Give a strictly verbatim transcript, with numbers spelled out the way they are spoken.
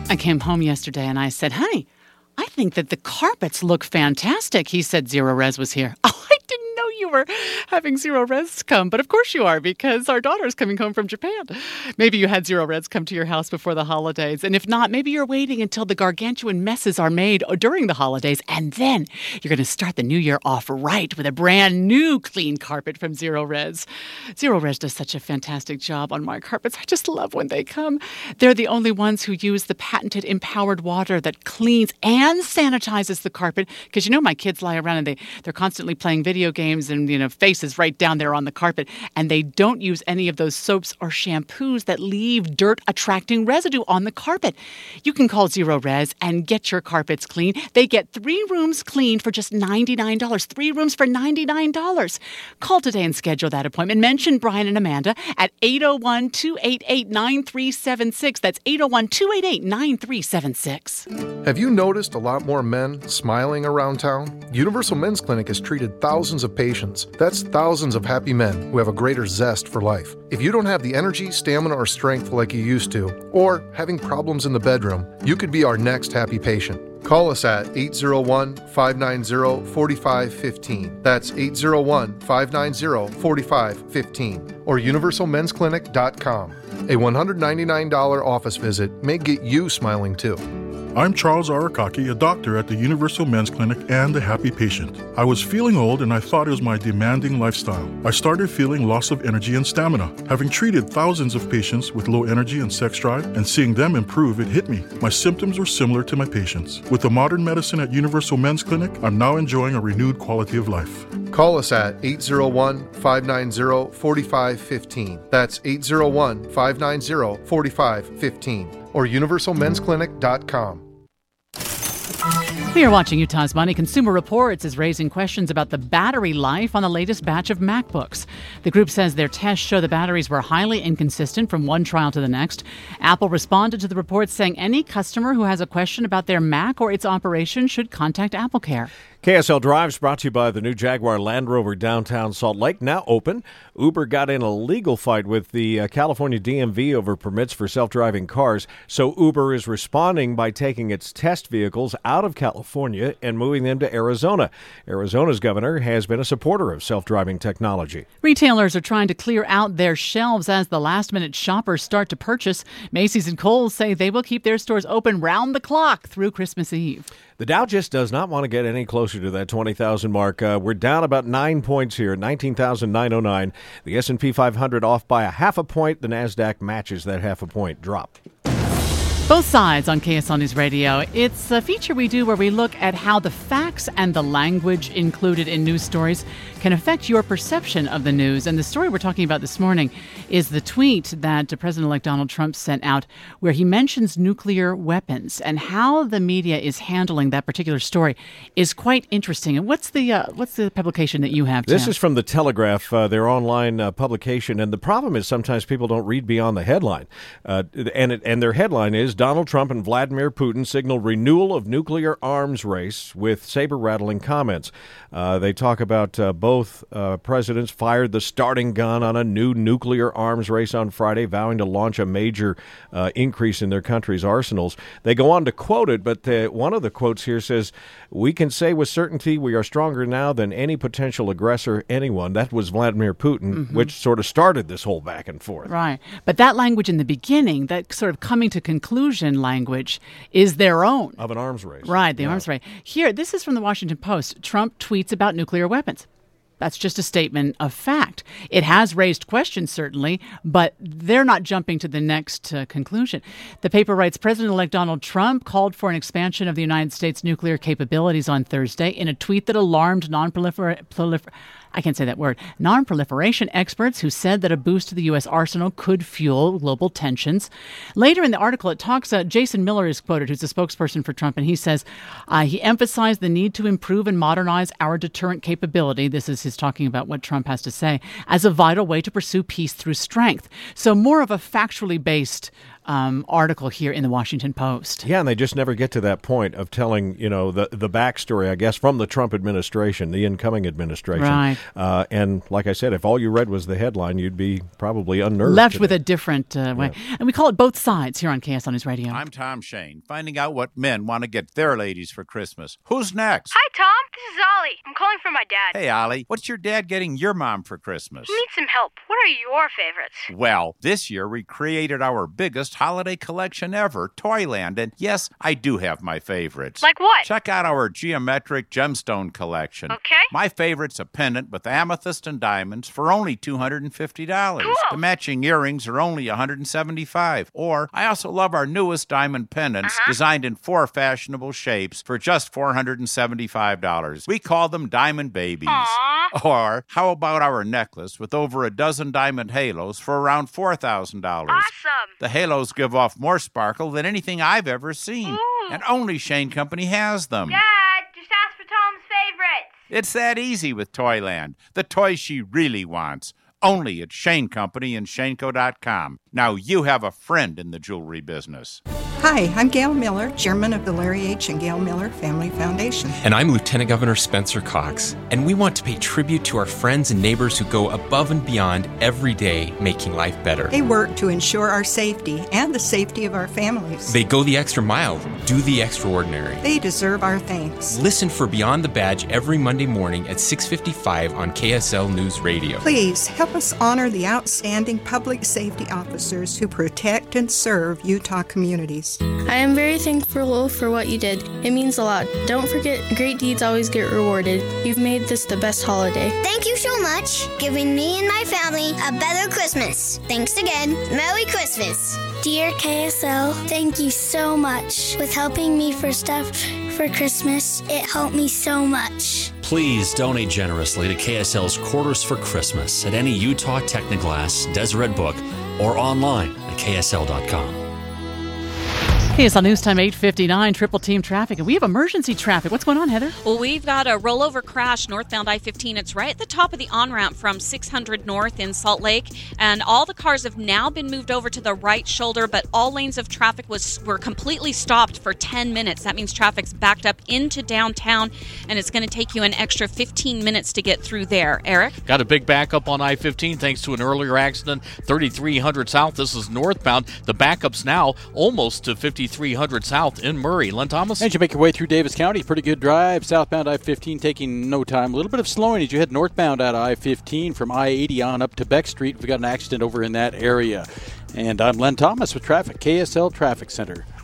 I came home yesterday and I said, honey, I think that the carpets look fantastic. He said Zero Res was here. Oh, I didn't know you were having Zero Res come, but of course you are, because our daughter's coming home from Japan. Maybe you had Zero Res come to your house before the holidays, and if not, maybe you're waiting until the gargantuan messes are made during the holidays, and then you're going to start the new year off right with a brand new clean carpet from Zero Res. Zero Res does such a fantastic job on my carpets. I just love when they come. They're the only ones who use the patented empowered water that cleans and sanitizes the carpet, because you know my kids lie around and they, they're constantly playing video games and, you know, faces right down there on the carpet, and they don't use any of those soaps or shampoos that leave dirt-attracting residue on the carpet. You can call Zero Res and get your carpets clean. They get three rooms cleaned for just ninety-nine dollars. Three rooms for ninety-nine dollars. Call today and schedule that appointment. Mention Brian and Amanda at eight oh one, two eight eight, nine three seven six. That's eight oh one, two eight eight, nine three seven six. Have you noticed a lot more men smiling around town? Universal Men's Clinic has treated thousands of patients. That's thousands of happy men who have a greater zest for life. If you don't have the energy, stamina, or strength like you used to, or having problems in the bedroom, you could be our next happy patient. Call us at eight oh one, five nine oh, four five one five. That's eight oh one, five nine oh, four five one five. Or universal men's clinic dot com. A one hundred ninety-nine dollars office visit may get you smiling too. I'm Charles Arakaki, a doctor at the Universal Men's Clinic and a happy patient. I was feeling old and I thought it was my demanding lifestyle. I started feeling loss of energy and stamina. Having treated thousands of patients with low energy and sex drive and seeing them improve, it hit me. My symptoms were similar to my patients. With the modern medicine at Universal Men's Clinic, I'm now enjoying a renewed quality of life. Call us at eight oh one, five nine oh, four five one five. That's eight oh one, five nine oh, four five one five. Or universal men's clinic dot com. We are watching Utah's Money. Consumer Reports is raising questions about the battery life on the latest batch of MacBooks. The group says their tests show the batteries were highly inconsistent from one trial to the next. Apple responded to the report saying any customer who has a question about their Mac or its operation should contact AppleCare. K S L Drive's brought to you by the new Jaguar Land Rover downtown Salt Lake, now open. Uber got in a legal fight with the uh, California D M V over permits for self-driving cars, so Uber is responding by taking its test vehicles out of California and moving them to Arizona. Arizona's governor has been a supporter of self-driving technology. Retailers are trying to clear out their shelves as the last-minute shoppers start to purchase. Macy's and Kohl's say they will keep their stores open round the clock through Christmas Eve. The Dow just does not want to get any closer to that twenty thousand mark. Uh, we're down about nine points here, nineteen thousand nine hundred nine. The S and P five hundred off by a half a point. The NASDAQ matches that half a point drop. Both sides on K S L News Radio. It's a feature we do where we look at how the facts and the language included in news stories can affect your perception of the news. And the story we're talking about this morning is the tweet that President-elect Donald Trump sent out where he mentions nuclear weapons, and how the media is handling that particular story is quite interesting. And what's the uh, what's the publication that you have, Tim? This is from The Telegraph, uh, their online uh, publication. And the problem is sometimes people don't read beyond the headline. Uh, and, it, and their headline is Donald Trump and Vladimir Putin signal renewal of nuclear arms race with saber-rattling comments. Uh, they talk about uh, both uh, presidents fired the starting gun on a new nuclear arms race on Friday, vowing to launch a major uh, increase in their country's arsenals. They go on to quote it, but the, one of the quotes here says, "We can say with certainty we are stronger now than any potential aggressor, anyone." That was Vladimir Putin, mm-hmm. which sort of started this whole back and forth. Right. But that language in the beginning, that sort of coming to conclusion language, is their own. Of an arms race. Right, the yeah. arms race. Here, this is from the Washington Post. Trump tweets about nuclear weapons. That's just a statement of fact. It has raised questions, certainly, but they're not jumping to the next uh, conclusion. The paper writes, President-elect Donald Trump called for an expansion of the United States' nuclear capabilities on Thursday in a tweet that alarmed non-prolifer... Prolifer- I can't say that word, non-proliferation experts who said that a boost to the U S arsenal could fuel global tensions. Later in the article, it talks, uh, Jason Miller is quoted, who's a spokesperson for Trump, and he says uh, he emphasized the need to improve and modernize our deterrent capability. This is his talking about what Trump has to say, as a vital way to pursue peace through strength. So more of a factually based um, article here in the Washington Post. Yeah, and they just never get to that point of telling, you know, the, the backstory, I guess, from the Trump administration, the incoming administration. Right. Uh, and like I said, if all you read was the headline, you'd be probably unnerved. Left today. with a different uh, way. Yeah. And we call it Both Sides here on K S L News Radio. I'm Tom Shane, finding out what men want to get their ladies for Christmas. Who's next? Hi, Tom. This is Ollie. I'm calling for my dad. Hey, Ollie. What's your dad getting your mom for Christmas? He needs some help. What are your favorites? Well, this year we created our biggest holiday collection ever, Toyland. And yes, I do have my favorites. Like what? Check out our geometric gemstone collection. Okay. My favorite's a pendant with amethyst and diamonds for only two hundred fifty dollars. Cool. The matching earrings are only one hundred seventy-five dollars. Or I also love our newest diamond pendants uh-huh. designed in four fashionable shapes for just four hundred seventy-five dollars. We call them diamond babies. Aww. Or how about our necklace with over a dozen diamond halos for around four thousand dollars? Awesome. The halos give off more sparkle than anything I've ever seen. Ooh. And only Shane Company has them. Dad, just ask for Tom's favorites. It's that easy with Toyland. The toys she really wants. Only at Shane Company and Shaneco dot com. Now you have a friend in the jewelry business. Hi, I'm Gail Miller, chairman of the Larry H. and Gail Miller Family Foundation. And I'm Lieutenant Governor Spencer Cox. And we want to pay tribute to our friends and neighbors who go above and beyond every day, making life better. They work to ensure our safety and the safety of our families. They go the extra mile, do the extraordinary. They deserve our thanks. Listen for Beyond the Badge every Monday morning at six fifty-five on K S L News Radio. Please help us honor the outstanding public safety officers who protect and serve Utah communities. I am very thankful for what you did. It means a lot. Don't forget, great deeds always get rewarded. You've made this the best holiday. Thank you so much, giving me and my family a better Christmas. Thanks again. Merry Christmas. Dear K S L, thank you so much. With helping me for stuff for Christmas, it helped me so much. Please donate generously to K S L's Quarters for Christmas at any Utah Technoglass, Deseret Book, or online at K S L dot com. K S L News Time eight fifty-nine, Triple Team Traffic. And we have emergency traffic. What's going on, Heather? Well, we've got a rollover crash northbound I fifteen. It's right at the top of the on-ramp from six hundred North in Salt Lake. And all the cars have now been moved over to the right shoulder, but all lanes of traffic was were completely stopped for ten minutes. That means traffic's backed up into downtown, and it's going to take you an extra fifteen minutes to get through there. Eric? Got a big backup on I fifteen thanks to an earlier accident, thirty-three hundred South. This is northbound. The backup's now almost to fifty-three hundred South in Murray. Len Thomas? As you make your way through Davis County, pretty good drive. Southbound I fifteen taking no time. A little bit of slowing as you head northbound out of I fifteen from I eighty on up to Beck Street. We've got an accident over in that area. And I'm Len Thomas with traffic, K S L Traffic Center.